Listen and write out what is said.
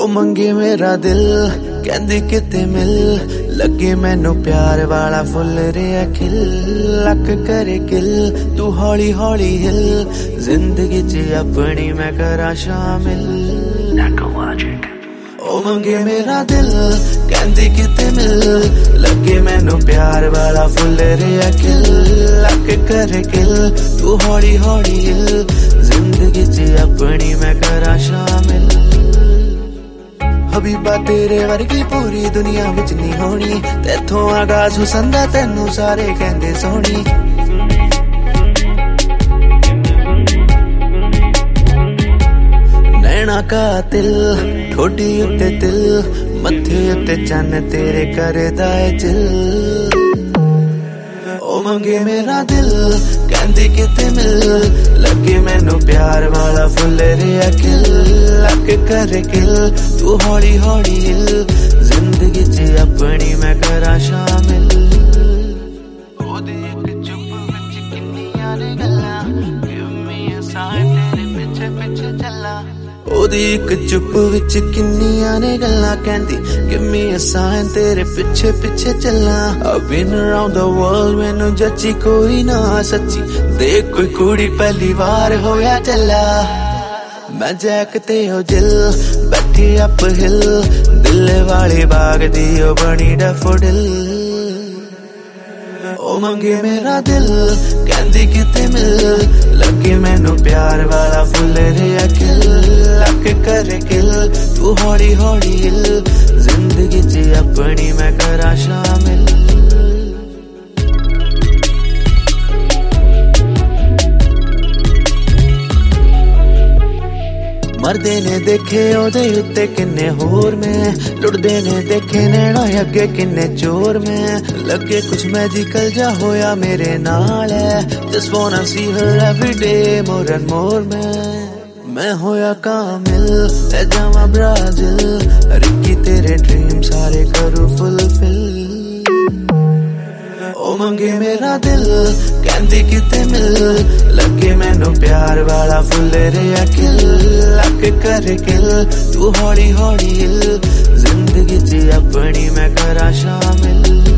ओ मंगे मेरा दिल कहंदी किते मिल लगे मैनू प्यार वाला फुल रिया खिल लक करे किल तू हौली हौली हिल जिंदगी च अपनी मैं करा शामिल। ओ मंगे मेरा दिल कहंदी किते मिल लगे मैनू प्यार वाला फुल रिया खिल लक करे किल तू हौली हौली हिल जिंदगी च अपनी मैं करा शामिल। हबीबा तेरे वर्गी पूरी दुनिया विच नहीं होनी तेथों आगाज हुसन दा तैनू सारे कहंदे सोहनी। नैना कातिल ठोडी उत्ते तिल मथे उत्ते चन्न तेरे करदा है चिल। ओ मंगे मेरा दिल कहंदी किते मिल लगे मैनू प्यार वाला फुल रिया खिल लक करे किल तू हौली हौली हिल जिंदगी च अपनी मैं करा शामिल। ओदी इक चुप विच किन्नियां ने गल्लां गिव मी अ साइन तेरे पिछे पिछे चला। ओदी इक चुप विच किन्नियां ने गल्लां कहंदी गिव मी अ साइन तेरे पिछे पिछे चला। I've been around the world मैनू जची कोई ना सच्ची देख कोई कुड़ी पहली बार होया चला। मैं जैक ते हो जिल बैठी अप हिल दिल वाले बाग दी ओ बनी डैफोडिल। ओ मंगे मेरा दिल कहंदी किते मिल लगे मैनू प्यार वाला फुल रिया खिल लक करे किल तू हौली हौली हिल जिंदगी च अपनी मैं करा शामिल। मरदे ने देखे ओदे उत्ते किन्ने होर में लुटदे ने देखे नैना अगे किन्ने चोर में लगे कुछ मैजिकल जा होया मेरे नाल है just wanna see her every day more and more में। मैं होया कामिल ले जावा ब्राजील रिक्की तेरे ड्रीम सारे करूं फुलफिल। ओ मंगे मेरा दिल कहंदी किते मिल लगे मैनू प्यार वाला फुल रिया खिल लक करे किल तू हौली हौली हिल जिंदगी च अपनी मैं करा शामिल।